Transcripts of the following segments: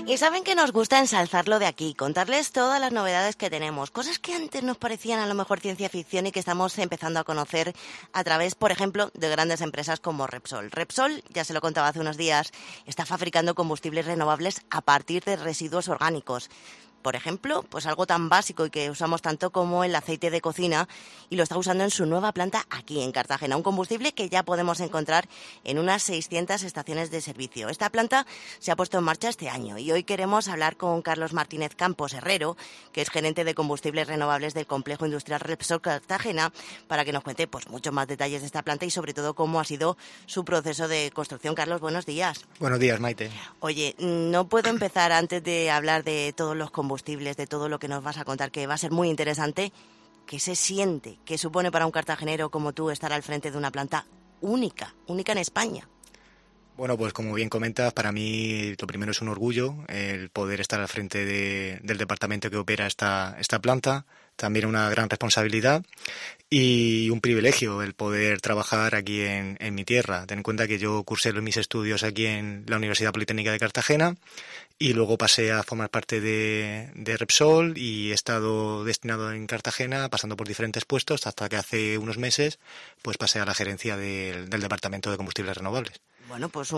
Y saben que nos gusta ensalzarlo de aquí, contarles todas las novedades que tenemos, cosas que antes nos parecían a lo mejor ciencia ficción y que estamos empezando a conocer a través, por ejemplo, de grandes empresas como Repsol. Repsol, ya se lo contaba hace unos días, está fabricando combustibles renovables a partir de residuos orgánicos. Por ejemplo, pues algo tan básico y que usamos tanto como el aceite de cocina, y lo está usando en su nueva planta aquí en Cartagena, un combustible que ya podemos encontrar en unas 600 estaciones de servicio. Esta planta se ha puesto en marcha este año y hoy queremos hablar con Carlos Martínez Campos Herrero, que es gerente de combustibles renovables del complejo industrial Repsol Cartagena, para que nos cuente pues muchos más detalles de esta planta y sobre todo cómo ha sido su proceso de construcción. Carlos, buenos días. Buenos días, Maite. Oye, no puedo empezar antes de hablar de todos los combustibles, de todo lo que nos vas a contar, que va a ser muy interesante. ¿Qué se siente, qué supone para un cartagenero como tú estar al frente de una planta única en España? Bueno, pues como bien comentas, para mí lo primero es un orgullo el poder estar al frente del departamento que opera esta planta. También una gran responsabilidad y un privilegio el poder trabajar aquí en mi tierra. Ten en cuenta que yo cursé mis estudios aquí en la Universidad Politécnica de Cartagena y luego pasé a formar parte de Repsol y he estado destinado en Cartagena pasando por diferentes puestos hasta que hace unos meses pues pasé a la gerencia del Departamento de Combustibles Renovables. Bueno, pues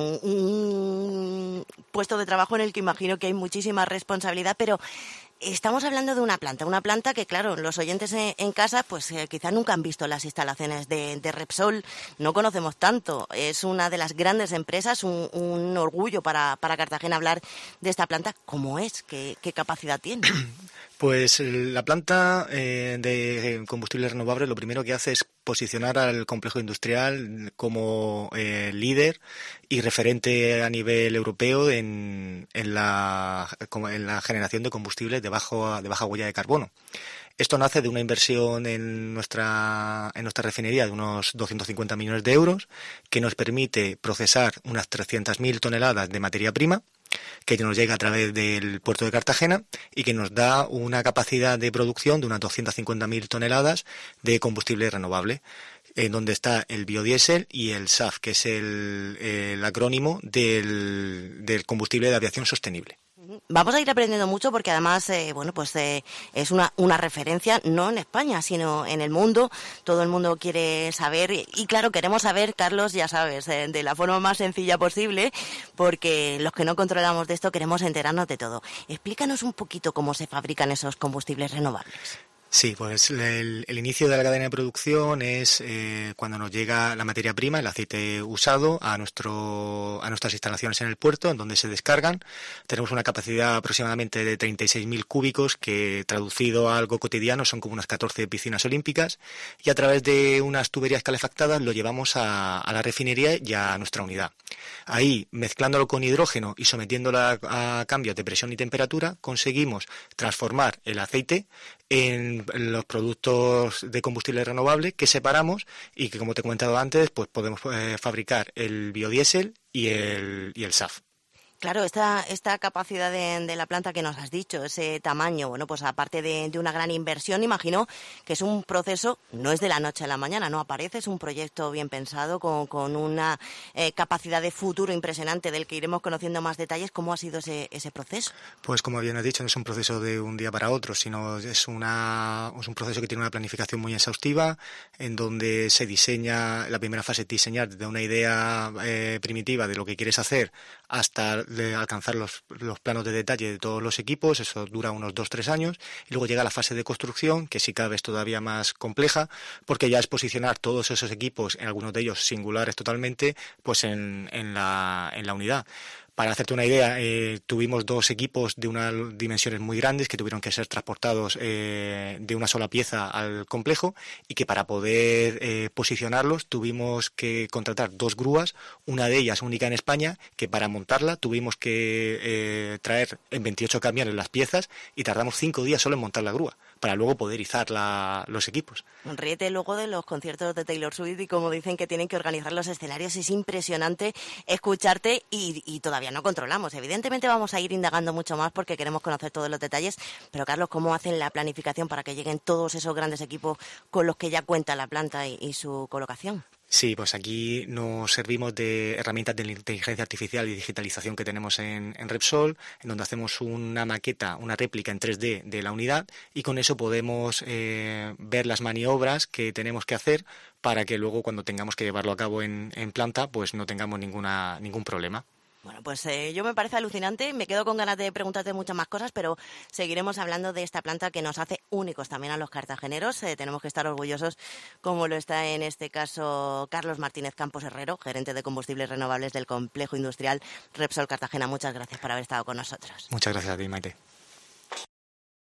un puesto de trabajo en el que imagino que hay muchísima responsabilidad, pero estamos hablando de una planta que, claro, los oyentes en casa pues quizá nunca han visto las instalaciones de Repsol, no conocemos tanto. Es una de las grandes empresas, un orgullo para Cartagena hablar de esta planta. ¿Cómo es? ¿Qué capacidad tiene? Pues la planta de combustibles renovables lo primero que hace es posicionar al complejo industrial como líder y referente a nivel europeo en la generación de combustibles de baja huella de carbono. Esto nace de una inversión en nuestra refinería de unos 250 millones de euros que nos permite procesar unas 300.000 toneladas de materia prima que nos llega a través del puerto de Cartagena y que nos da una capacidad de producción de unas 250.000 toneladas de combustible renovable, en donde está el biodiesel y el SAF, que es el acrónimo del combustible de aviación sostenible. Vamos a ir aprendiendo mucho porque además, es una referencia no en España, sino en el mundo. Todo el mundo quiere saber y claro, queremos saber, Carlos, ya sabes, de la forma más sencilla posible, porque los que no controlamos de esto queremos enterarnos de todo. Explícanos un poquito cómo se fabrican esos combustibles renovables. Sí, pues el inicio de la cadena de producción es cuando nos llega la materia prima, el aceite usado, a nuestras instalaciones en el puerto, en donde se descargan. Tenemos una capacidad aproximadamente de 36.000 cúbicos, que traducido a algo cotidiano son como unas 14 piscinas olímpicas, y a través de unas tuberías calefactadas lo llevamos a la refinería y a nuestra unidad. Ahí, mezclándolo con hidrógeno y sometiéndolo a cambios de presión y temperatura, conseguimos transformar el aceite en los productos de combustible renovable que separamos y que, como te he comentado antes, pues podemos fabricar el biodiesel y el SAF. Claro, esta capacidad de la planta que nos has dicho, ese tamaño, bueno, pues aparte de una gran inversión, imagino que es un proceso, no es de la noche a la mañana, no aparece, es un proyecto bien pensado, con una capacidad de futuro impresionante del que iremos conociendo más detalles. ¿Cómo ha sido ese proceso? Pues como bien has dicho, no es un proceso de un día para otro, sino es un proceso que tiene una planificación muy exhaustiva, en donde se diseña, la primera fase es diseñar desde una idea primitiva de lo que quieres hacer hasta de alcanzar los planos de detalle de todos los equipos. Eso dura unos 2-3 años y luego llega la fase de construcción, que sí cada vez todavía más compleja, porque ya es posicionar todos esos equipos, en algunos de ellos singulares totalmente, pues en la unidad. Para hacerte una idea, tuvimos 2 equipos de unas dimensiones muy grandes que tuvieron que ser transportados de una sola pieza al complejo, y que para poder posicionarlos tuvimos que contratar 2 grúas, una de ellas única en España, que para montarla tuvimos que traer en 28 camiones las piezas y tardamos 5 días solo en montar la grúa, para luego poder izar los equipos. Ríete luego de los conciertos de Taylor Swift y cómo dicen que tienen que organizar los escenarios. Es impresionante escucharte y todavía no controlamos. Evidentemente vamos a ir indagando mucho más porque queremos conocer todos los detalles. Pero Carlos, ¿cómo hacen la planificación para que lleguen todos esos grandes equipos con los que ya cuenta la planta y su colocación? Sí, pues aquí nos servimos de herramientas de inteligencia artificial y digitalización que tenemos en Repsol, en donde hacemos una maqueta, una réplica en 3D de la unidad y con eso podemos ver las maniobras que tenemos que hacer para que luego cuando tengamos que llevarlo a cabo en planta pues no tengamos ningún problema. Bueno, pues yo me parece alucinante, me quedo con ganas de preguntarte muchas más cosas, pero seguiremos hablando de esta planta que nos hace únicos también a los cartageneros. Tenemos que estar orgullosos, como lo está en este caso Carlos Martínez Campos Herrero, gerente de combustibles renovables del complejo industrial Repsol Cartagena. Muchas gracias por haber estado con nosotros. Muchas gracias a ti, Maite.